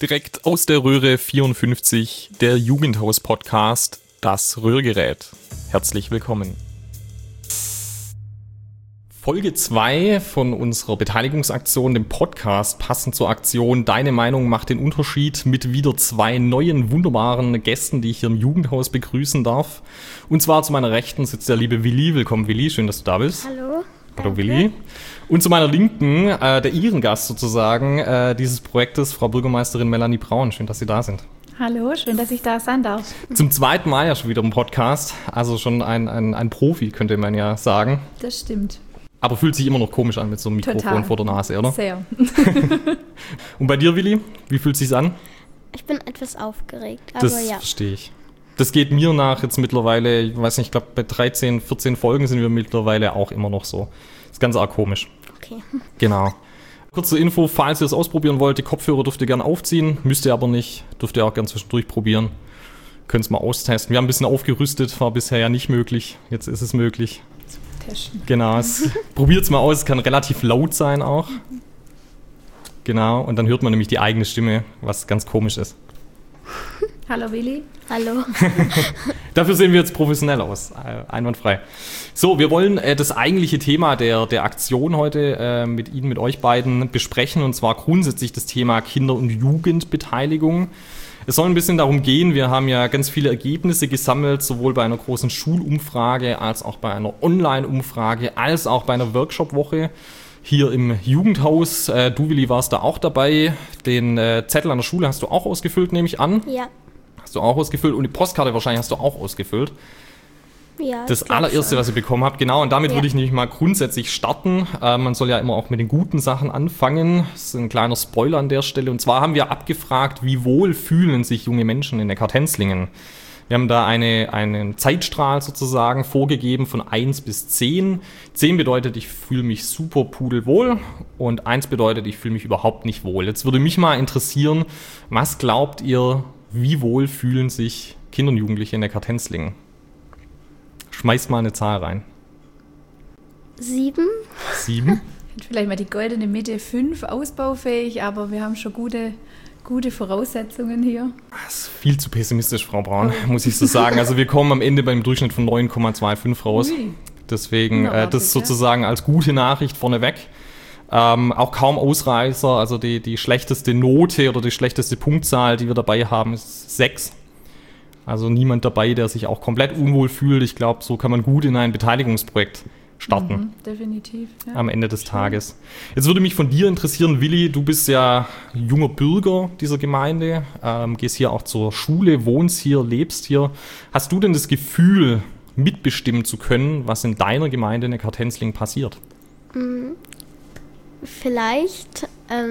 Direkt aus der Röhre 54, der Jugendhaus-Podcast, das Röhrgerät. Herzlich willkommen. Folge 2 von unserer Beteiligungsaktion, dem Podcast, passend zur Aktion Deine Meinung macht den Unterschied, mit wieder 2 neuen wunderbaren Gästen, die ich hier im Jugendhaus begrüßen darf. Und zwar zu meiner Rechten sitzt der liebe Willi. Willkommen Willi, schön, dass du da bist. Hallo. Hallo Willi. Und zu meiner Linken, der Ehrengast sozusagen dieses Projektes, Frau Bürgermeisterin Melanie Braun. Schön, dass Sie da sind. Hallo, schön, dass ich da sein darf. Zum zweiten Mal ja schon wieder im Podcast, also schon ein Profi, könnte man ja sagen. Das stimmt. Aber fühlt sich immer noch komisch an mit so einem Mikrofon Total. vor der Nase, oder? Sehr. Und bei dir, Willi, wie fühlt es sich an? Ich bin etwas aufgeregt, aber Das ja. verstehe ich. Das geht mir nach jetzt mittlerweile, ich weiß nicht, ich glaube bei 13, 14 Folgen sind wir mittlerweile auch immer noch so. Das ist ganz arg komisch. Okay. Genau. Kurze Info, falls ihr es ausprobieren wollt, die Kopfhörer dürft ihr gerne aufziehen, müsst ihr aber nicht, dürft ihr auch gerne zwischendurch probieren. Könnt es mal austesten. Wir haben ein bisschen aufgerüstet, war bisher ja nicht möglich, jetzt ist es möglich. Testen. Genau, probiert es mal aus, es kann relativ laut sein auch. Genau, und dann hört man nämlich die eigene Stimme, was ganz komisch ist. Hallo Willi. Hallo. Dafür sehen wir jetzt professionell aus, einwandfrei. So, wir wollen das eigentliche Thema der Aktion heute mit Ihnen, mit euch beiden besprechen, und zwar grundsätzlich das Thema Kinder- und Jugendbeteiligung. Es soll ein bisschen darum gehen, wir haben ja ganz viele Ergebnisse gesammelt, sowohl bei einer großen Schulumfrage als auch bei einer Online-Umfrage, als auch bei einer Workshop-Woche hier im Jugendhaus. Du, Willi, warst da auch dabei. Den Zettel an der Schule hast du auch ausgefüllt, nehme ich an. Ja. Hast du auch ausgefüllt, und die Postkarte wahrscheinlich hast du auch ausgefüllt. Ja. Das allererste, was ihr bekommen habt, genau, und damit Ja. würde ich nämlich mal grundsätzlich starten. Man soll ja immer auch mit den guten Sachen anfangen. Das ist ein kleiner Spoiler an der Stelle. Und zwar haben wir abgefragt, wie wohl fühlen sich junge Menschen in Neckartenzlingen. Wir haben da einen Zeitstrahl sozusagen vorgegeben von 1 bis 10. 10 bedeutet, ich fühle mich super pudelwohl, und 1 bedeutet, ich fühle mich überhaupt nicht wohl. Jetzt würde mich mal interessieren, was glaubt ihr, wie wohl fühlen sich Kinder und Jugendliche in Neckartenzlingen? Schmeißt mal eine Zahl rein. 7. 7? Vielleicht mal die goldene Mitte, 5, ausbaufähig, aber wir haben schon gute Voraussetzungen hier. Das ist viel zu pessimistisch, Frau Braun, muss ich so sagen. Also wir kommen am Ende beim Durchschnitt von 9,25 raus. Ui. Deswegen Unerwartet, das sozusagen als gute Nachricht vorneweg. Auch kaum Ausreißer, also die schlechteste Note oder die schlechteste Punktzahl, die wir dabei haben, ist 6. Also niemand dabei, der sich auch komplett unwohl fühlt. Ich glaube, so kann man gut in ein Beteiligungsprojekt starten. Definitiv. Ja. Am Ende des Tages. Jetzt würde mich von dir interessieren, Willi, du bist ja junger Bürger dieser Gemeinde, gehst hier auch zur Schule, wohnst hier, lebst hier. Hast du denn das Gefühl, mitbestimmen zu können, was in deiner Gemeinde in Neckartenzlingen passiert? Vielleicht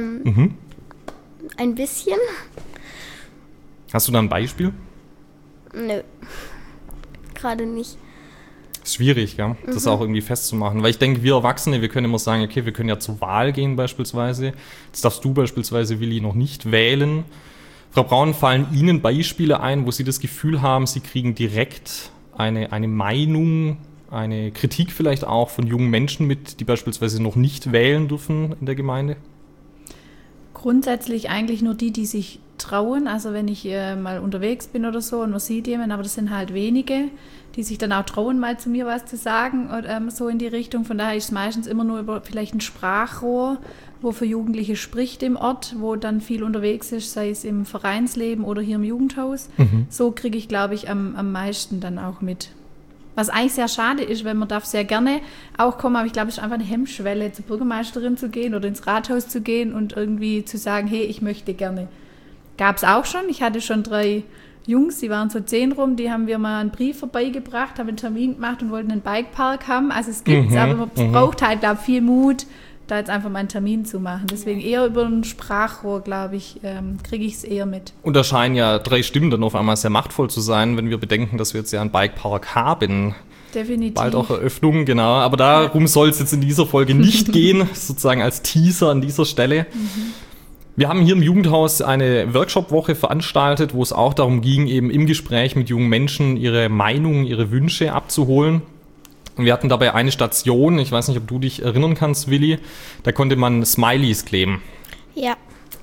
ein bisschen. Hast du da ein Beispiel? Nö. Gerade nicht. Ist schwierig, ja, das auch irgendwie festzumachen. Weil ich denke, wir Erwachsene, wir können immer sagen, okay, wir können ja zur Wahl gehen beispielsweise. Jetzt darfst du beispielsweise, Willi, noch nicht wählen. Frau Braun, fallen Ihnen Beispiele ein, wo Sie das Gefühl haben, Sie kriegen direkt eine Meinung, eine Kritik vielleicht auch von jungen Menschen mit, die beispielsweise noch nicht wählen dürfen in der Gemeinde? Grundsätzlich eigentlich nur die sich trauen. Also wenn ich mal unterwegs bin oder so und man sieht jemanden, aber das sind halt wenige, die sich dann auch trauen, mal zu mir was zu sagen oder so in die Richtung. Von daher ist es meistens immer nur über vielleicht ein Sprachrohr, wo für Jugendliche spricht im Ort, wo dann viel unterwegs ist, sei es im Vereinsleben oder hier im Jugendhaus. So kriege ich, glaube ich, am meisten dann auch mit. Was eigentlich sehr schade ist, weil man darf sehr gerne auch kommen, aber ich glaube, es ist einfach eine Hemmschwelle, zur Bürgermeisterin zu gehen oder ins Rathaus zu gehen und irgendwie zu sagen, hey, ich möchte gerne. Gab es auch schon. Ich hatte schon 3 Jungs, die waren so 10 rum, die haben wir mal einen Brief vorbeigebracht, haben einen Termin gemacht und wollten einen Bikepark haben. Also es gibt es, aber man braucht halt, glaube ich, viel Mut, da jetzt einfach mal einen Termin zu machen. Deswegen eher über ein Sprachrohr, glaube ich, kriege ich es eher mit. Und da scheinen ja 3 Stimmen dann auf einmal sehr machtvoll zu sein, wenn wir bedenken, dass wir jetzt ja einen Bikepark haben. Definitiv. Bald auch Eröffnung, genau. Aber darum soll es jetzt in dieser Folge nicht gehen, sozusagen als Teaser an dieser Stelle. Wir haben hier im Jugendhaus eine Workshop-Woche veranstaltet, wo es auch darum ging, eben im Gespräch mit jungen Menschen ihre Meinungen, ihre Wünsche abzuholen. Und wir hatten dabei eine Station, ich weiß nicht, ob du dich erinnern kannst, Willi, da konnte man Smileys kleben. Ja.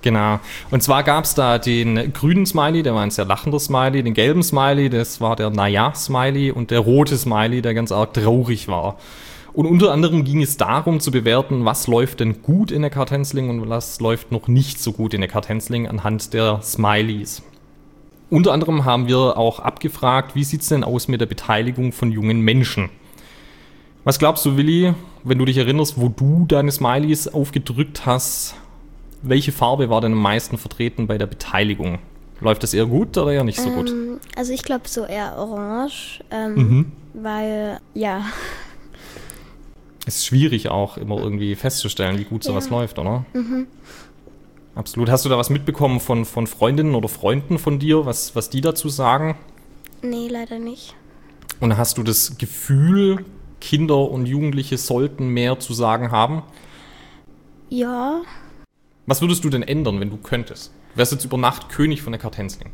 Genau. Und zwar gab es da den grünen Smiley, der war ein sehr lachender Smiley, den gelben Smiley, das war der Naja-Smiley und der rote Smiley, der ganz arg traurig war. Und unter anderem ging es darum zu bewerten, was läuft denn gut in Eckart Hensling und was läuft noch nicht so gut in Eckart Hensling anhand der Smileys. Unter anderem haben wir auch abgefragt, wie sieht es denn aus mit der Beteiligung von jungen Menschen? Was glaubst du, Willi, wenn du dich erinnerst, wo du deine Smileys aufgedrückt hast, welche Farbe war denn am meisten vertreten bei der Beteiligung? Läuft das eher gut oder eher nicht so gut? Also ich glaube so eher orange, weil, ja. Es ist schwierig auch immer irgendwie festzustellen, wie gut sowas läuft, oder? Mhm. Absolut. Hast du da was mitbekommen von Freundinnen oder Freunden von dir, was die dazu sagen? Nee, leider nicht. Und hast du das Gefühl, Kinder und Jugendliche sollten mehr zu sagen haben? Ja. Was würdest du denn ändern, wenn du könntest? Du wärst jetzt über Nacht König von Eckart Hensling.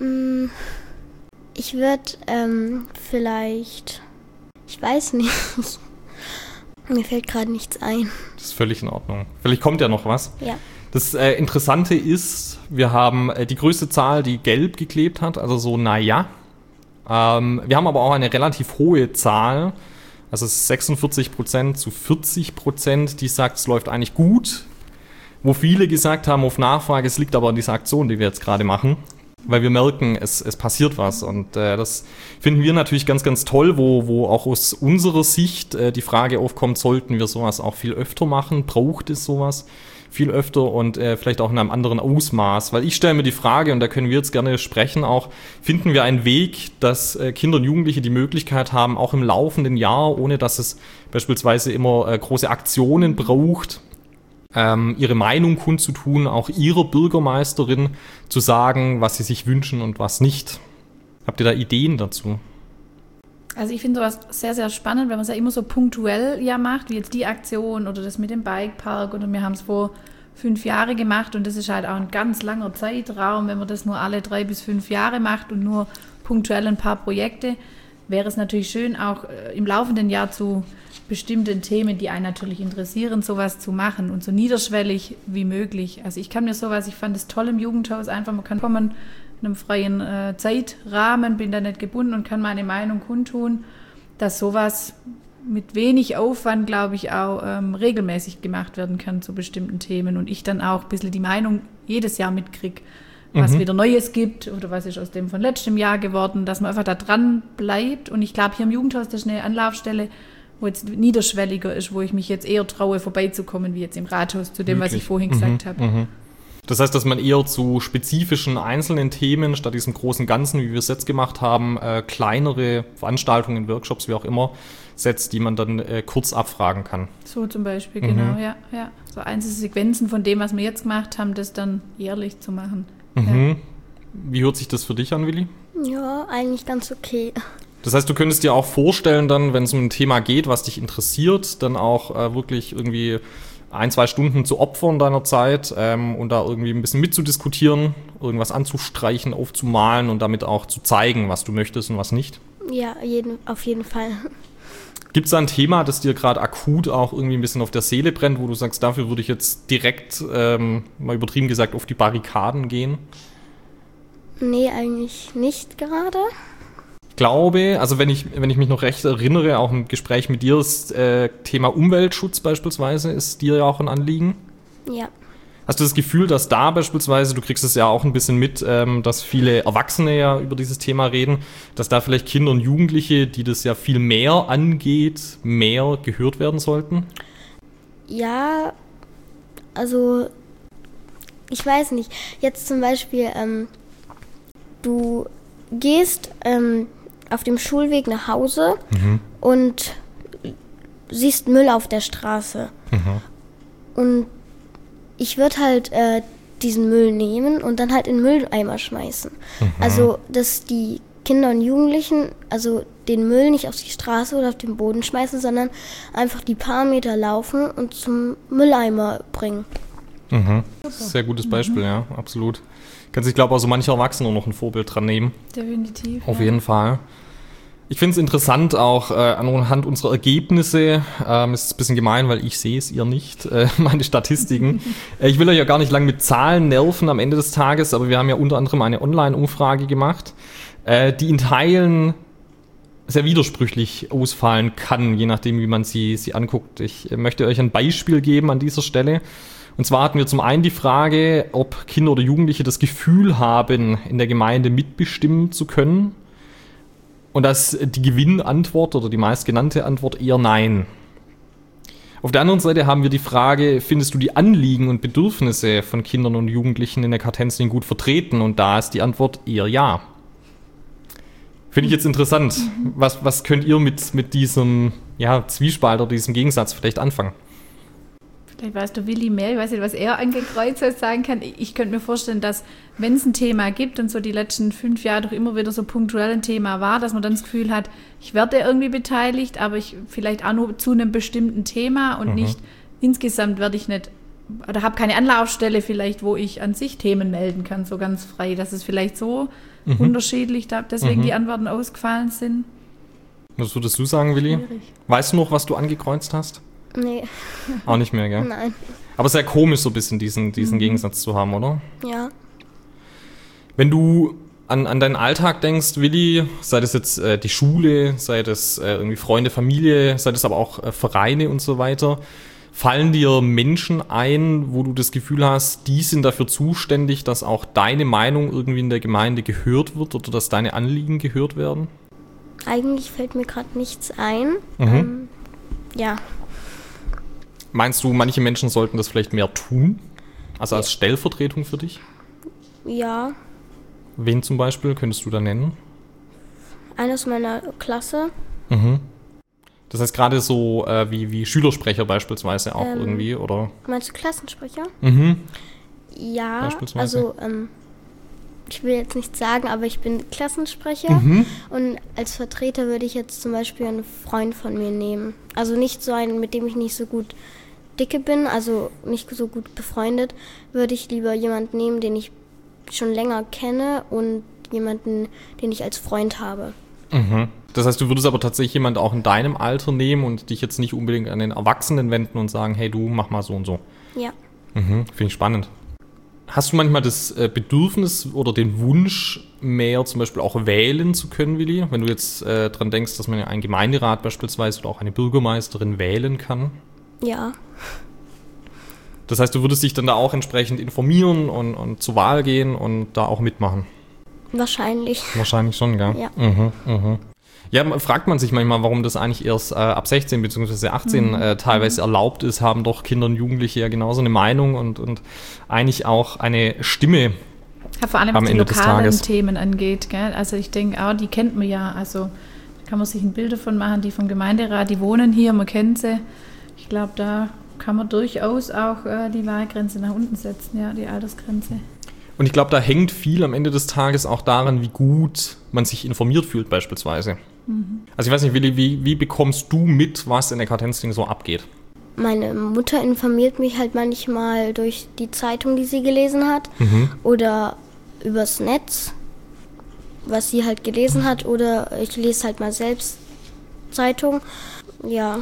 Ich würde vielleicht, ich weiß nicht, mir fällt gerade nichts ein. Das ist völlig in Ordnung. Vielleicht kommt ja noch was. Ja. Das Interessante ist, wir haben die größte Zahl, die gelb geklebt hat, also so naja. Wir haben aber auch eine relativ hohe Zahl, also 46% zu 40%, die sagt, es läuft eigentlich gut. Wo viele gesagt haben auf Nachfrage, es liegt aber an dieser Aktion, die wir jetzt gerade machen, weil wir merken, es passiert was. Und das finden wir natürlich ganz, ganz toll, wo auch aus unserer Sicht die Frage aufkommt, sollten wir sowas auch viel öfter machen? Braucht es sowas viel öfter und vielleicht auch in einem anderen Ausmaß? Weil ich stelle mir die Frage, und da können wir jetzt gerne sprechen, auch finden wir einen Weg, dass Kinder und Jugendliche die Möglichkeit haben, auch im laufenden Jahr, ohne dass es beispielsweise immer große Aktionen braucht, ihre Meinung kundzutun, auch ihrer Bürgermeisterin zu sagen, was sie sich wünschen und was nicht. Habt ihr da Ideen dazu? Also ich finde sowas sehr, sehr spannend, wenn man es ja immer so punktuell macht, wie jetzt die Aktion oder das mit dem Bikepark, oder wir haben es vor 5 Jahren gemacht und das ist halt auch ein ganz langer Zeitraum, wenn man das nur alle 3 bis 5 Jahre macht und nur punktuell ein paar Projekte, wäre es natürlich schön, auch im laufenden Jahr zu bestimmten Themen, die einen natürlich interessieren, sowas zu machen und so niederschwellig wie möglich. Also ich kann mir sowas, ich fand es toll im Jugendhaus, einfach man kann kommen in einem freien Zeitrahmen, bin da nicht gebunden und kann meine Meinung kundtun, dass sowas mit wenig Aufwand, glaube ich, auch regelmäßig gemacht werden kann zu bestimmten Themen und ich dann auch ein bisschen die Meinung jedes Jahr mitkriege, was wieder Neues gibt oder was ist aus dem von letztem Jahr geworden, dass man einfach da dran bleibt. Und ich glaube, hier im Jugendhaus, das ist eine Anlaufstelle, wo jetzt niederschwelliger ist, wo ich mich jetzt eher traue, vorbeizukommen, wie jetzt im Rathaus, zu dem, was ich vorhin gesagt habe. Das heißt, dass man eher zu spezifischen einzelnen Themen, statt diesem großen Ganzen, wie wir es jetzt gemacht haben, kleinere Veranstaltungen, Workshops, wie auch immer, setzt, die man dann kurz abfragen kann. So zum Beispiel, genau, ja. So einzelne Sequenzen von dem, was wir jetzt gemacht haben, das dann jährlich zu machen. Ja. Wie hört sich das für dich an, Willi? Ja, eigentlich ganz okay. Das heißt, du könntest dir auch vorstellen, dann, wenn es um ein Thema geht, was dich interessiert, dann auch wirklich irgendwie 1-2 Stunden zu opfern deiner Zeit und da irgendwie ein bisschen mitzudiskutieren, irgendwas anzustreichen, aufzumalen und damit auch zu zeigen, was du möchtest und was nicht? Ja, auf jeden Fall. Gibt es da ein Thema, das dir gerade akut auch irgendwie ein bisschen auf der Seele brennt, wo du sagst, dafür würde ich jetzt direkt, mal übertrieben gesagt, auf die Barrikaden gehen? Nee, eigentlich nicht gerade. Ich glaube, also wenn ich mich noch recht erinnere, auch im Gespräch mit dir, das Thema Umweltschutz beispielsweise ist dir ja auch ein Anliegen. Ja. Hast du das Gefühl, dass da beispielsweise, du kriegst es ja auch ein bisschen mit, dass viele Erwachsene ja über dieses Thema reden, dass da vielleicht Kinder und Jugendliche, die das ja viel mehr angeht, mehr gehört werden sollten? Ja, also ich weiß nicht. Jetzt zum Beispiel, du gehst auf dem Schulweg nach Hause und siehst Müll auf der Straße. Und ich würde halt diesen Müll nehmen und dann halt in den Mülleimer schmeißen. Also, dass die Kinder und Jugendlichen also den Müll nicht auf die Straße oder auf den Boden schmeißen, sondern einfach die paar Meter laufen und zum Mülleimer bringen. Sehr gutes Beispiel, ja, absolut. Kann sich, glaube ich, auch so mancher Erwachsene noch ein Vorbild dran nehmen. Definitiv. Auf jeden Fall. Ich finde es interessant auch anhand unserer Ergebnisse, ist ein bisschen gemein, weil ich sehe es, ihr nicht, meine Statistiken. Ich will euch ja gar nicht lang mit Zahlen nerven am Ende des Tages, aber wir haben ja unter anderem eine Online-Umfrage gemacht, die in Teilen sehr widersprüchlich ausfallen kann, je nachdem, wie man sie anguckt. Ich möchte euch ein Beispiel geben an dieser Stelle. Und zwar hatten wir zum einen die Frage, ob Kinder oder Jugendliche das Gefühl haben, in der Gemeinde mitbestimmen zu können. Und das die Gewinnantwort oder die meistgenannte Antwort eher nein. Auf der anderen Seite haben wir die Frage, findest du die Anliegen und Bedürfnisse von Kindern und Jugendlichen in der Kartenzling gut vertreten? Und da ist die Antwort eher ja. Finde ich jetzt interessant. Was könnt ihr mit diesem Zwiespalt oder diesem Gegensatz vielleicht anfangen? Vielleicht weißt du Willi mehr, ich weiß nicht, was er angekreuzt hat, sagen kann. Ich könnte mir vorstellen, dass, wenn es ein Thema gibt und so die letzten 5 Jahre doch immer wieder so punktuell ein Thema war, dass man dann das Gefühl hat, ich werde irgendwie beteiligt, aber ich vielleicht auch nur zu einem bestimmten Thema und nicht insgesamt werde ich nicht, oder habe keine Anlaufstelle vielleicht, wo ich an sich Themen melden kann, so ganz frei, dass es vielleicht so unterschiedlich, deswegen die Antworten ausgefallen sind. Was würdest du sagen, Willi? Schwierig. Weißt du noch, was du angekreuzt hast? Nee, Auch nicht mehr, gell? nein. Aber sehr komisch, so ein bisschen diesen Gegensatz zu haben, oder? Ja. Wenn du an deinen Alltag denkst, Willi, sei das jetzt die Schule, sei das irgendwie Freunde, Familie, sei das aber auch Vereine und so weiter, fallen dir Menschen ein, wo du das Gefühl hast, die sind dafür zuständig, dass auch deine Meinung irgendwie in der Gemeinde gehört wird oder dass deine Anliegen gehört werden? Eigentlich fällt mir gerade nichts ein. Ja. Meinst du, manche Menschen sollten das vielleicht mehr tun? Also als Stellvertretung für dich? Ja. Wen zum Beispiel könntest du da nennen? Einer aus meiner Klasse. Das heißt gerade so wie Schülersprecher beispielsweise auch irgendwie, oder? Meinst du Klassensprecher? Ja, Beispielsweise. also ich will jetzt nichts sagen, aber ich bin Klassensprecher und als Vertreter würde ich jetzt zum Beispiel einen Freund von mir nehmen. Also nicht so einen, mit dem ich nicht so gut dicke bin, also nicht so gut befreundet, würde ich lieber jemanden nehmen, den ich schon länger kenne und jemanden, den ich als Freund habe. Das heißt, du würdest aber tatsächlich jemanden auch in deinem Alter nehmen und dich jetzt nicht unbedingt an den Erwachsenen wenden und sagen, hey, du mach mal so und so. Ja. Finde ich spannend. Hast du manchmal das Bedürfnis oder den Wunsch, mehr zum Beispiel auch wählen zu können, Willi? Wenn du jetzt dran denkst, dass man ja einen Gemeinderat beispielsweise oder auch eine Bürgermeisterin wählen kann? Ja. Das heißt, du würdest dich dann da auch entsprechend informieren und zur Wahl gehen und da auch mitmachen? Wahrscheinlich. Wahrscheinlich schon, gell? Ja. Ja, fragt man sich manchmal, warum das eigentlich erst ab 16 bzw. 18 teilweise erlaubt ist, haben doch Kinder und Jugendliche ja genauso eine Meinung und eigentlich auch eine Stimme. Ja, vor allem am was die Ende des lokalen Tages. Themen angeht, gell? Also ich denke auch, die kennt man ja, also da kann man sich ein Bild davon machen, die vom Gemeinderat, die wohnen hier, man kennt sie. Ich glaube, da kann man durchaus auch die Wahlgrenze nach unten setzen, ja, die Altersgrenze. Und ich glaube, da hängt viel am Ende des Tages auch daran, wie gut man sich informiert fühlt beispielsweise. Also ich weiß nicht, Willi, wie bekommst du mit, was in der Kartenzling so abgeht? Meine Mutter informiert mich halt manchmal durch die Zeitung, die sie gelesen hat oder übers Netz, was sie halt gelesen hat, oder ich lese halt mal selbst Zeitung. Ja.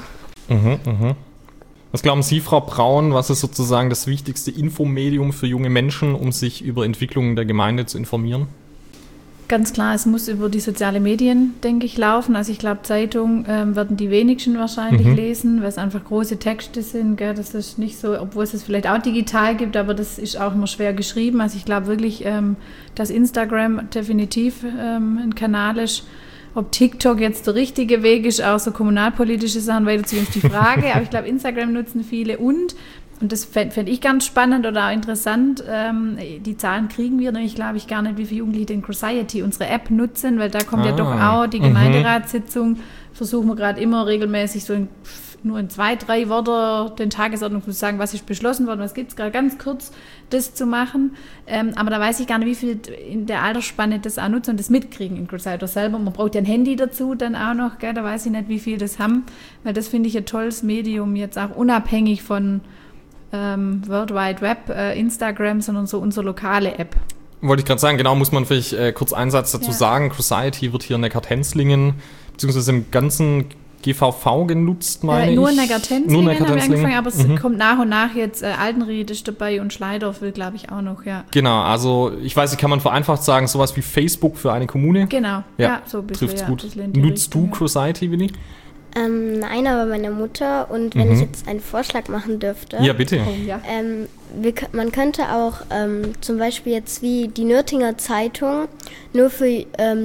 Was glauben Sie, Frau Braun, was ist sozusagen das wichtigste Infomedium für junge Menschen, um sich über Entwicklungen der Gemeinde zu informieren? Ganz klar, es muss über die sozialen Medien, denke ich, laufen. Also ich glaube, Zeitung werden die wenigsten wahrscheinlich lesen, weil es einfach große Texte sind. Gell? Das ist nicht so, obwohl es vielleicht auch digital gibt, aber das ist auch immer schwer geschrieben. Also ich glaube wirklich, dass Instagram definitiv ein Kanal ist. Ob TikTok jetzt der richtige Weg ist, auch so kommunalpolitische Sachen weiterzuführen, ist die Frage. Aber ich glaube, Instagram nutzen viele und das fände ich ganz spannend oder auch interessant, die Zahlen kriegen wir nämlich, glaube ich, gar nicht, wie viele Jugendliche den Crociety, unsere App, nutzen, weil da kommt ja doch auch die Gemeinderatssitzung, versuchen wir gerade immer regelmäßig so nur in 2, 3 Wörter den Tagesordnung zu sagen, was ist beschlossen worden, was gibt es gerade, ganz kurz das zu machen. Aber da weiß ich gar nicht, wie viel in der Altersspanne das auch nutzen und das mitkriegen in Crusader selber. Man braucht ja ein Handy dazu dann auch noch, gell? Da weiß ich nicht, wie viel das haben, weil das finde ich ein tolles Medium, jetzt auch unabhängig von World Wide Web, Instagram, sondern so unsere lokale App. Wollte ich gerade sagen, genau, muss man vielleicht kurz einen Satz dazu sagen. Crociety wird hier in der Kartenzlingen beziehungsweise im ganzen GVV genutzt, meine Nur ich. in der Gartenzlingen Nur in der haben wir Gartenzlingen. angefangen, aber es kommt nach und nach jetzt, Altenried ist dabei und Schleidorf will, glaube ich, auch noch, ja. Genau, also ich weiß nicht, kann man vereinfacht sagen, sowas wie Facebook für eine Kommune? Genau, ja, so ein bisschen, trifft's ja, gut. ein bisschen in die Nutzt Richtung, du Crosity, Willi? Nein, aber meine Mutter. Und wenn ich jetzt einen Vorschlag machen dürfte. Ja, bitte. Ja. Oh, ja. Man könnte auch zum Beispiel jetzt wie die Nürtinger Zeitung nur für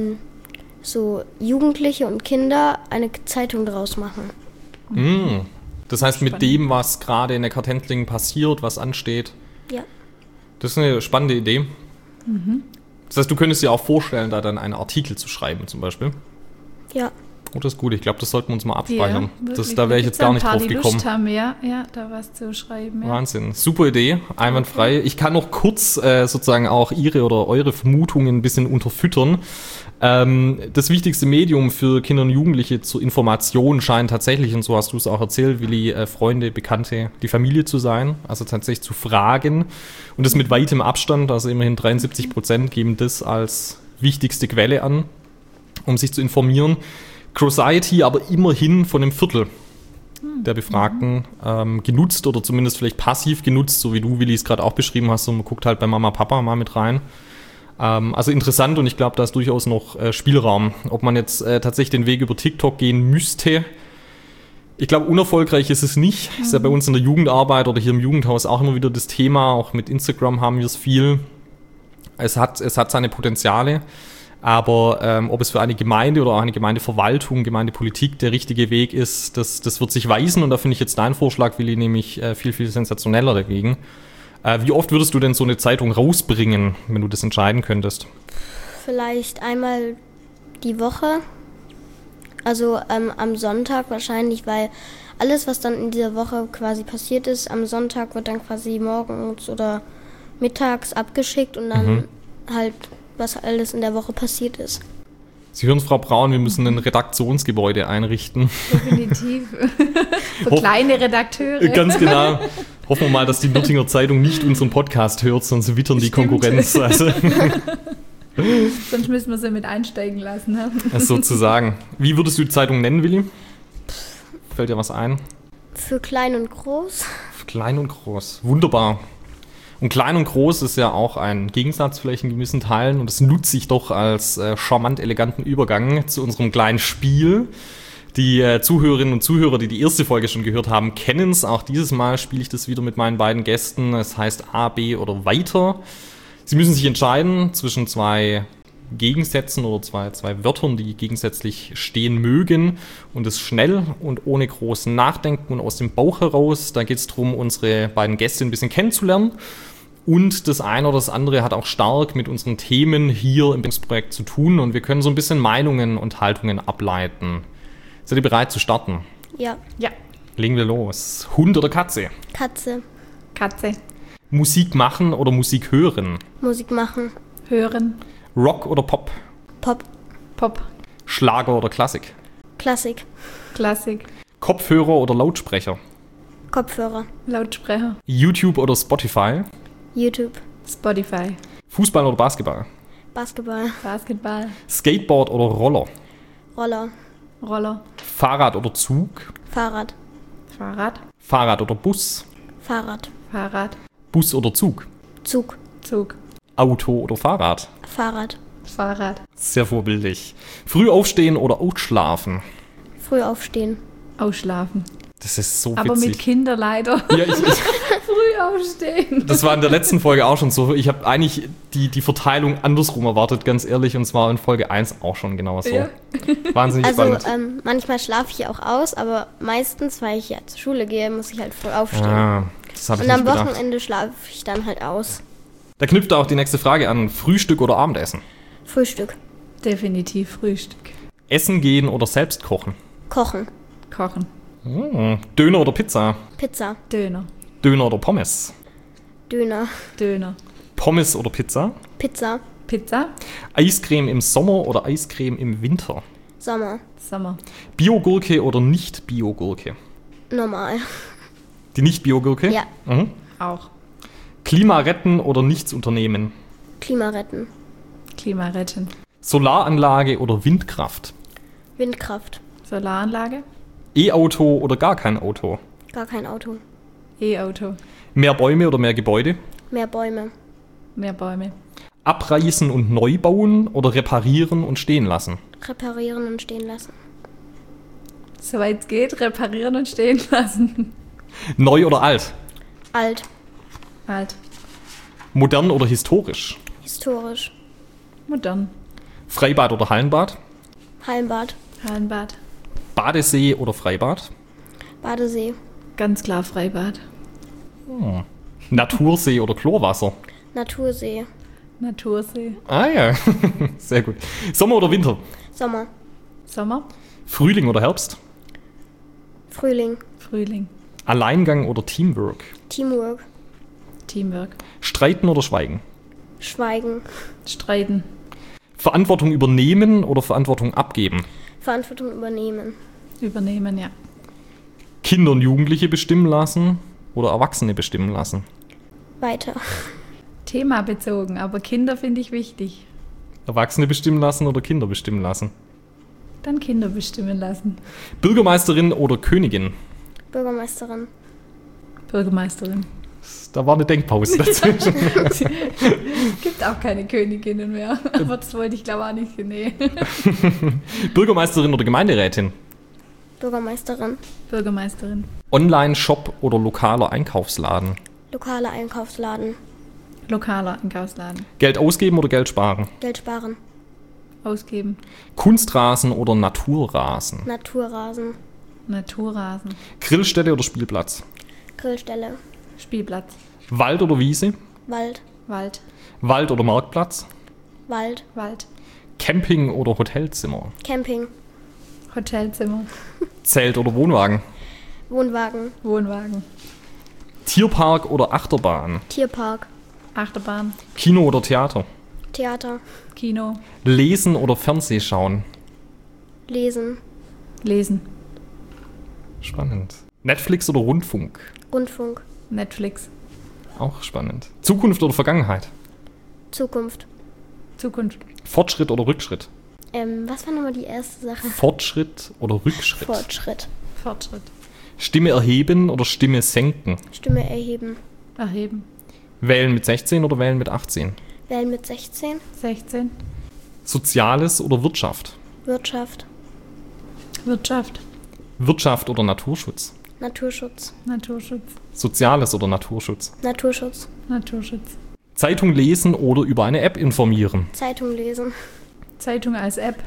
so Jugendliche und Kinder eine Zeitung draus machen. Das heißt, mit Spannend. dem, was gerade in der Kartenzlingen passiert, was ansteht. Ja. Das ist eine spannende Idee. Das heißt, du könntest dir auch vorstellen, da dann einen Artikel zu schreiben, zum Beispiel. Ja. Oh, das ist gut. Ich glaube, das sollten wir uns mal abspeichern. Wirklich. Da wäre ich jetzt gar nicht drauf die gekommen. Lust haben, ja, da was zu schreiben. Ja. Wahnsinn. Super Idee. Einwandfrei. Ich kann noch kurz sozusagen auch Ihre oder eure Vermutungen ein bisschen unterfüttern. Das wichtigste Medium für Kinder und Jugendliche zur Information scheint tatsächlich, und so hast du es auch erzählt, Willi, Freunde, Bekannte, die Familie zu sein. Also tatsächlich zu fragen. Und das mit weitem Abstand. Also immerhin 73% geben das als wichtigste Quelle an, um sich zu informieren. Crosity aber immerhin von einem Viertel der Befragten genutzt oder zumindest vielleicht passiv genutzt, so wie du, Willi, es gerade auch beschrieben hast, und man guckt halt bei Mama, Papa mal mit rein. Also interessant, und ich glaube, da ist durchaus noch Spielraum. Ob man jetzt tatsächlich den Weg über TikTok gehen müsste, ich glaube, unerfolgreich ist es nicht. Ist ja bei uns in der Jugendarbeit oder hier im Jugendhaus auch immer wieder das Thema. Auch mit Instagram haben wir es viel. Es hat seine Potenziale. Aber ob es für eine Gemeinde oder auch eine Gemeindeverwaltung, Gemeindepolitik der richtige Weg ist, das wird sich weisen. Und da finde ich jetzt deinen Vorschlag, Willi, nämlich viel, viel sensationeller dagegen. Wie oft würdest du denn so eine Zeitung rausbringen, wenn du das entscheiden könntest? Vielleicht einmal die Woche. Also am Sonntag wahrscheinlich, weil alles, was dann in dieser Woche quasi passiert ist, am Sonntag wird dann quasi morgens oder mittags abgeschickt und dann halt, was alles in der Woche passiert ist. Sie hören, Frau Braun, wir müssen ein Redaktionsgebäude einrichten. Definitiv. Für kleine Redakteure. Ganz genau. Hoffen wir mal, dass die Nürtinger Zeitung nicht unseren Podcast hört, sonst wittern die Stimmt. Konkurrenz. Also, Sonst müssen wir sie mit einsteigen lassen. Ne? sozusagen. Wie würdest du die Zeitung nennen, Willi? Fällt dir was ein? Für klein und groß. Klein und groß. Wunderbar. Und klein und groß ist ja auch ein Gegensatz vielleicht in gewissen Teilen, und das nutze ich doch als charmant eleganten Übergang zu unserem kleinen Spiel. Die Zuhörerinnen und Zuhörer, die die erste Folge schon gehört haben, kennen es. Auch dieses Mal spiele ich das wieder mit meinen beiden Gästen. Es heißt A, B oder weiter. Sie müssen sich entscheiden zwischen zwei Gegensätzen oder zwei Wörtern, die gegensätzlich stehen mögen, und das schnell und ohne großen Nachdenken und aus dem Bauch heraus. Da geht es darum, unsere beiden Gäste ein bisschen kennenzulernen, und das eine oder das andere hat auch stark mit unseren Themen hier im Projekt zu tun, und wir können so ein bisschen Meinungen und Haltungen ableiten. Seid ihr bereit zu starten? Ja. Ja, Legen wir los. Hund oder Katze? Katze. Katze. Musik machen oder Musik hören? Musik machen. Hören. Rock oder Pop? Pop. Pop. Schlager oder Klassik? Klassik. Klassik. Kopfhörer oder Lautsprecher? Kopfhörer. Lautsprecher. YouTube oder Spotify? YouTube. Spotify. Fußball oder Basketball? Basketball. Basketball. Skateboard oder Roller? Roller. Roller. Fahrrad oder Zug? Fahrrad. Fahrrad. Fahrrad oder Bus? Fahrrad. Fahrrad. Bus oder Zug? Zug. Zug. Auto oder Fahrrad? Fahrrad. Fahrrad. Sehr vorbildlich. Früh aufstehen oder ausschlafen? Früh aufstehen. Ausschlafen. Das ist so Aber mit witzig. Kindern leider. Ja, Früh aufstehen. das war in der letzten Folge auch schon so. Ich habe eigentlich die Verteilung andersrum erwartet, ganz ehrlich. Und zwar in Folge 1 auch schon genau so. Ja. Wahnsinnig Also spannend. manchmal schlafe ich auch aus, aber meistens, weil ich ja zur Schule gehe, muss ich halt früh aufstehen. Das habe ich Und am nicht bedacht. Wochenende schlafe ich dann halt aus. Da knüpft auch die nächste Frage an. Frühstück oder Abendessen? Frühstück. Definitiv Frühstück. Essen gehen oder selbst kochen? Kochen. Kochen. Döner oder Pizza? Pizza. Döner. Döner oder Pommes? Döner. Döner. Pommes oder Pizza? Pizza. Pizza. Eiscreme im Sommer oder Eiscreme im Winter? Sommer. Sommer. Biogurke oder Nicht-Biogurke? Normal. Die Nicht-Biogurke? Ja. Mhm. Auch. Klima retten oder nichts unternehmen? Klima retten. Klima retten. Solaranlage oder Windkraft? Windkraft. Solaranlage. E-Auto oder gar kein Auto? Gar kein Auto. E-Auto. Mehr Bäume oder mehr Gebäude? Mehr Bäume. Mehr Bäume. Abreißen und neu bauen oder reparieren und stehen lassen? Reparieren und stehen lassen. Soweit es geht, reparieren und stehen lassen. Neu oder alt? Alt. Alt. Modern oder historisch? Historisch. Modern. Freibad oder Hallenbad? Hallenbad. Hallenbad. Badesee oder Freibad? Badesee. Ganz klar Freibad. Natursee oder Chlorwasser? Natursee. Natursee. Ah ja, sehr gut. Sommer oder Winter? Sommer. Sommer. Frühling oder Herbst? Frühling. Frühling. Alleingang oder Teamwork? Teamwork. Teamwork. Streiten oder Schweigen? Schweigen. Streiten. Verantwortung übernehmen oder Verantwortung abgeben? Verantwortung übernehmen. Übernehmen, ja. Kinder und Jugendliche bestimmen lassen oder Erwachsene bestimmen lassen? Weiter. Thema bezogen, aber Kinder finde ich wichtig. Erwachsene bestimmen lassen oder Kinder bestimmen lassen? Dann Kinder bestimmen lassen. Bürgermeisterin oder Königin? Bürgermeisterin. Bürgermeisterin. Da war eine Denkpause dazwischen. Gibt auch keine Königinnen mehr. Aber das wollte ich glaube auch nicht. Nee. Bürgermeisterin oder Gemeinderätin? Bürgermeisterin. Bürgermeisterin. Online-Shop oder lokaler Einkaufsladen? Lokaler Einkaufsladen. Lokaler Einkaufsladen. Geld ausgeben oder Geld sparen? Geld sparen. Ausgeben. Kunstrasen oder Naturrasen? Naturrasen. Naturrasen. Grillstätte oder Spielplatz? Grillstelle. Spielplatz. Wald oder Wiese? Wald. Wald. Wald oder Marktplatz? Wald. Wald. Camping oder Hotelzimmer? Camping. Hotelzimmer. Zelt oder Wohnwagen? Wohnwagen. Wohnwagen. Tierpark oder Achterbahn? Tierpark. Achterbahn. Kino oder Theater? Theater. Kino. Lesen oder Fernsehschauen? Lesen. Lesen. Spannend. Netflix oder Rundfunk? Rundfunk. Netflix. Auch spannend. Zukunft oder Vergangenheit? Zukunft. Zukunft. Fortschritt oder Rückschritt? Was war nochmal die erste Sache? Fortschritt oder Rückschritt? Fortschritt. Fortschritt. Stimme erheben oder Stimme senken? Stimme erheben. Erheben. Wählen mit 16 oder wählen mit 18? Wählen mit 16. 16. Soziales oder Wirtschaft? Wirtschaft. Wirtschaft. Wirtschaft oder Naturschutz? Naturschutz. Naturschutz. Soziales oder Naturschutz? Naturschutz. Naturschutz. Zeitung lesen oder über eine App informieren? Zeitung lesen. Zeitung als App.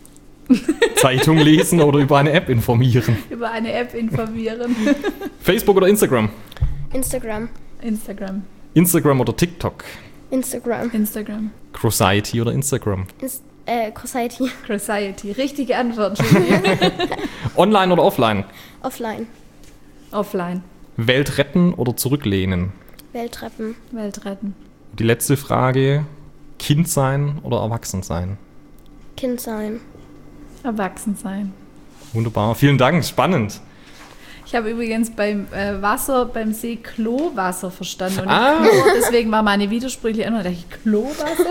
Zeitung lesen oder über eine App informieren? Über eine App informieren. Facebook oder Instagram? Instagram. Instagram. Instagram oder TikTok? Instagram. Instagram. Crociety oder Instagram? Crociety. Crociety. Richtige Antwort. Julie. Online oder offline? Offline. Offline. Welt retten oder zurücklehnen? Weltreppen. Welt retten. Die letzte Frage, Kind sein oder erwachsen sein? Kind sein. Erwachsen sein. Wunderbar, vielen Dank, spannend. Ich habe übrigens beim Wasser, beim See Klowasser verstanden. Und Ah. Klo, deswegen war meine widersprüchliche Antwort, dachte ich, Klowasser?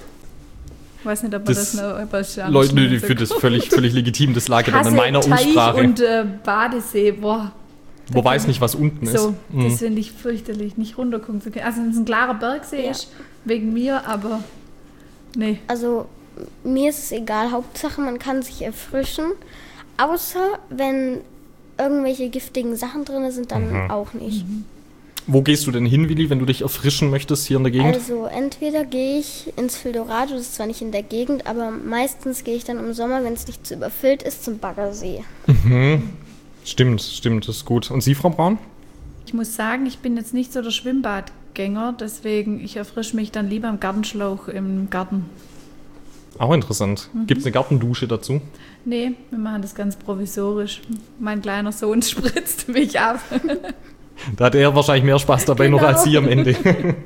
Ich weiß nicht, ob man das noch etwas Leute, ich finde das völlig legitim, das lag ja dann in meiner Teich Aussprache. und Badesee, boah. Wo weiß nicht, was unten ist. So, Mhm. das finde ich fürchterlich, nicht runtergucken zu können. Also wenn es ein klarer Bergsee Ja. ist, wegen mir, aber nee. Also mir ist es egal, Hauptsache man kann sich erfrischen. Außer wenn irgendwelche giftigen Sachen drin sind, dann auch nicht. Wo gehst du denn hin, Willi, wenn du dich erfrischen möchtest hier in der Gegend? Also entweder gehe ich ins Fildorado, das ist zwar nicht in der Gegend, aber meistens gehe ich dann im Sommer, wenn es nicht zu überfüllt ist, zum Baggersee. Stimmt, das ist gut. Und Sie, Frau Braun? Ich muss sagen, ich bin jetzt nicht so der Schwimmbadgänger, deswegen ich erfrische mich dann lieber im Gartenschlauch im Garten. Auch interessant. Gibt es eine Gartendusche dazu? Nee, wir machen das ganz provisorisch. Mein kleiner Sohn spritzt mich ab. Da hat er wahrscheinlich mehr Spaß dabei noch als Sie am Ende.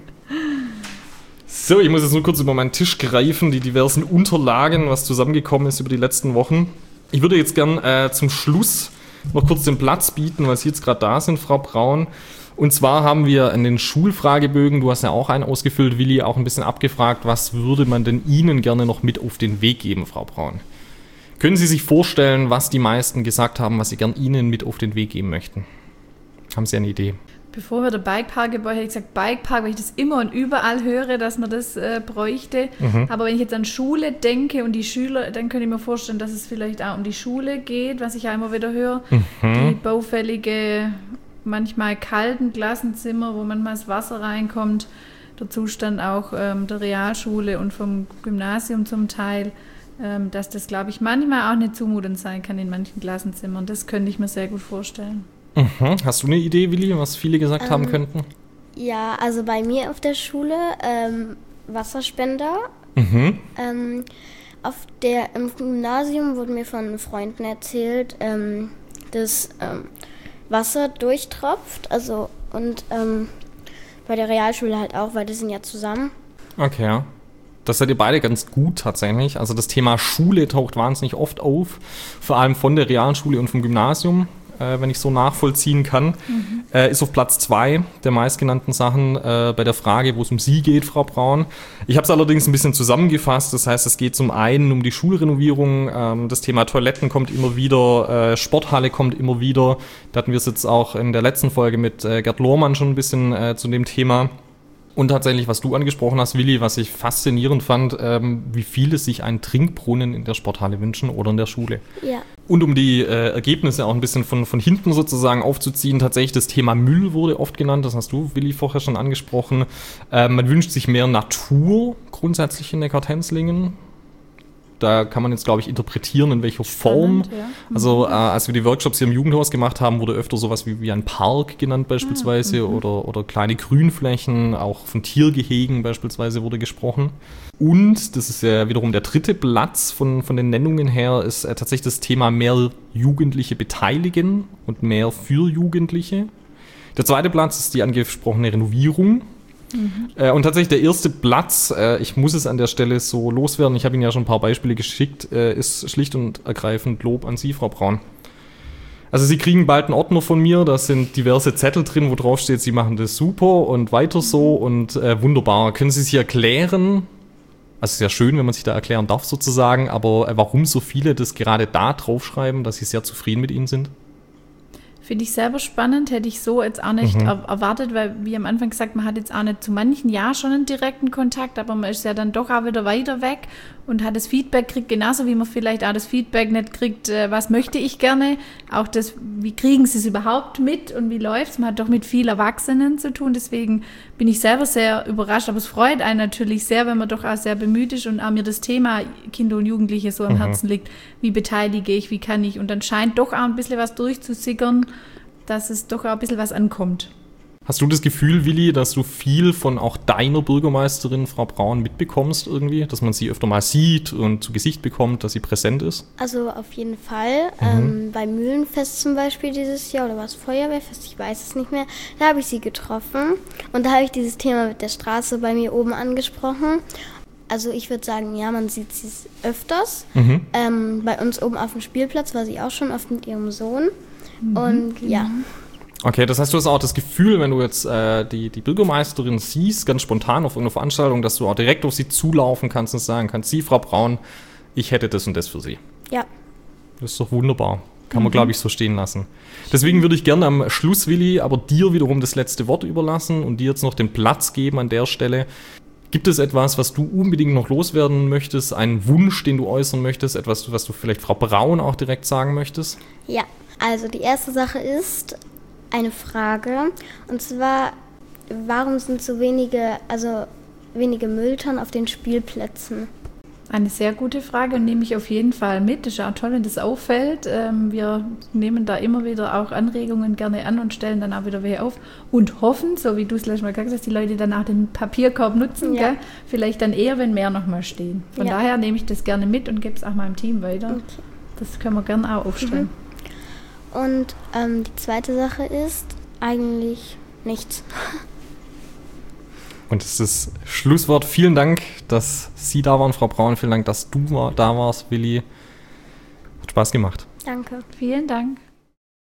So, ich muss jetzt nur kurz über meinen Tisch greifen, die diversen Unterlagen, was zusammengekommen ist über die letzten Wochen. Ich würde jetzt gern zum Schluss noch kurz den Platz bieten, weil Sie jetzt gerade da sind, Frau Braun. Und zwar haben wir in den Schulfragebögen, du hast ja auch einen ausgefüllt, Willi, auch ein bisschen abgefragt, was würde man denn Ihnen gerne noch mit auf den Weg geben, Frau Braun? Können Sie sich vorstellen, was die meisten gesagt haben, was Sie gern Ihnen mit auf den Weg geben möchten? Haben Sie eine Idee? Bevor wir den Bikepark gebaut haben, hätte ich gesagt Bikepark, weil ich das immer und überall höre, dass man das bräuchte. Aber wenn ich jetzt an Schule denke und die Schüler, dann könnte ich mir vorstellen, dass es vielleicht auch um die Schule geht, was ich ja immer wieder höre. Die baufällige, manchmal kalten Klassenzimmer, wo manchmal das Wasser reinkommt. Der Zustand auch der Realschule und vom Gymnasium zum Teil. Dass das, glaube ich, manchmal auch nicht zumutend sein kann in manchen Klassenzimmern. Das könnte ich mir sehr gut vorstellen. Hast du eine Idee, Willi, was viele gesagt haben könnten? Ja, also bei mir auf der Schule Wasserspender. Im Gymnasium wurde mir von Freunden erzählt, dass Wasser durchtropft. Also und bei der Realschule halt auch, weil die sind ja zusammen. Okay, ja. Das seid ihr beide ganz gut tatsächlich. Also das Thema Schule taucht wahnsinnig oft auf, vor allem von der Realschule und vom Gymnasium, wenn ich so nachvollziehen kann. Ist auf Platz 2 der meistgenannten Sachen bei der Frage, wo es um Sie geht, Frau Braun. Ich habe es allerdings ein bisschen zusammengefasst. Das heißt, es geht zum einen um die Schulrenovierung. Das Thema Toiletten kommt immer wieder, Sporthalle kommt immer wieder. Da hatten wir es jetzt auch in der letzten Folge mit Gerd Lohrmann schon ein bisschen zu dem Thema. Und tatsächlich, was du angesprochen hast, Willi, was ich faszinierend fand, wie viele sich einen Trinkbrunnen in der Sporthalle wünschen oder in der Schule. Ja. Und um die Ergebnisse auch ein bisschen von hinten sozusagen aufzuziehen, tatsächlich das Thema Müll wurde oft genannt, das hast du, Willi, vorher schon angesprochen. Man wünscht sich mehr Natur grundsätzlich in Neckar-Tenzlingen. Da kann man jetzt, glaube ich, interpretieren, in welcher Form. Ja. Also als wir die Workshops hier im Jugendhaus gemacht haben, wurde öfter sowas wie ein Park genannt beispielsweise oder kleine Grünflächen, auch von Tiergehegen beispielsweise wurde gesprochen. Und, das ist ja wiederum der dritte Platz von den Nennungen her, ist tatsächlich das Thema mehr Jugendliche beteiligen und mehr für Jugendliche. Der zweite Platz ist die angesprochene Renovierung. Und tatsächlich der erste Platz, ich muss es an der Stelle so loswerden, ich habe Ihnen ja schon ein paar Beispiele geschickt, ist schlicht und ergreifend Lob an Sie, Frau Braun. Also Sie kriegen bald einen Ordner von mir, da sind diverse Zettel drin, wo drauf steht, Sie machen das super und weiter so und wunderbar. Können Sie sich erklären, also es ist ja schön, wenn man sich da erklären darf sozusagen, aber warum so viele das gerade da draufschreiben, dass Sie sehr zufrieden mit Ihnen sind? Finde ich selber spannend, hätte ich so jetzt auch nicht erwartet, weil, wie am Anfang gesagt, man hat jetzt auch nicht zu manchen Jahr schon einen direkten Kontakt, aber man ist ja dann doch auch wieder weiter weg und hat das Feedback, kriegt genauso wie man vielleicht auch das Feedback nicht kriegt, was möchte ich gerne, auch das, wie kriegen sie es überhaupt mit und wie läuft es, man hat doch mit vielen Erwachsenen zu tun, deswegen bin ich selber sehr überrascht, aber es freut einen natürlich sehr, wenn man doch auch sehr bemüht ist und auch mir das Thema Kinder und Jugendliche so am Herzen liegt, wie beteilige ich, wie kann ich und dann scheint doch auch ein bisschen was durchzusickern, dass es doch auch ein bisschen was ankommt. Hast du das Gefühl, Willi, dass du viel von auch deiner Bürgermeisterin, Frau Braun, mitbekommst irgendwie? Dass man sie öfter mal sieht und zu Gesicht bekommt, dass sie präsent ist? Also auf jeden Fall. Beim Mühlenfest zum Beispiel dieses Jahr, oder war es Feuerwehrfest, ich weiß es nicht mehr, da habe ich sie getroffen. Und da habe ich dieses Thema mit der Straße bei mir oben angesprochen. Also ich würde sagen, ja, man sieht sie öfters. Bei uns oben auf dem Spielplatz war sie auch schon oft mit ihrem Sohn. Und ja. Okay, das heißt, du hast auch das Gefühl, wenn du jetzt die Bürgermeisterin siehst, ganz spontan auf irgendeiner Veranstaltung, dass du auch direkt auf sie zulaufen kannst und sagen kannst, Sie, Frau Braun, ich hätte das und das für Sie. Ja. Das ist doch wunderbar. Kann man, glaube ich, so stehen lassen. Deswegen würde ich gerne am Schluss, Willi, aber dir wiederum das letzte Wort überlassen und dir jetzt noch den Platz geben an der Stelle. Gibt es etwas, was du unbedingt noch loswerden möchtest, einen Wunsch, den du äußern möchtest, etwas, was du vielleicht Frau Braun auch direkt sagen möchtest? Ja, also die erste Sache ist eine Frage, und zwar, warum sind so wenige Mülltonnen auf den Spielplätzen? Eine sehr gute Frage und nehme ich auf jeden Fall mit. Das ist ja auch toll, wenn das auffällt. Wir nehmen da immer wieder auch Anregungen gerne an und stellen dann auch wieder welche auf und hoffen, so wie du es letztes Mal gesagt hast, dass die Leute dann auch den Papierkorb nutzen, ja. Gell? Vielleicht dann eher, wenn mehr nochmal stehen. Von daher nehme ich das gerne mit und gebe es auch meinem Team weiter. Okay. Das können wir gerne auch aufstellen. Und die zweite Sache ist eigentlich nichts. Und das ist das Schlusswort. Vielen Dank, dass Sie da waren, Frau Braun. Vielen Dank, dass du da warst, Willi. Hat Spaß gemacht. Danke. Vielen Dank.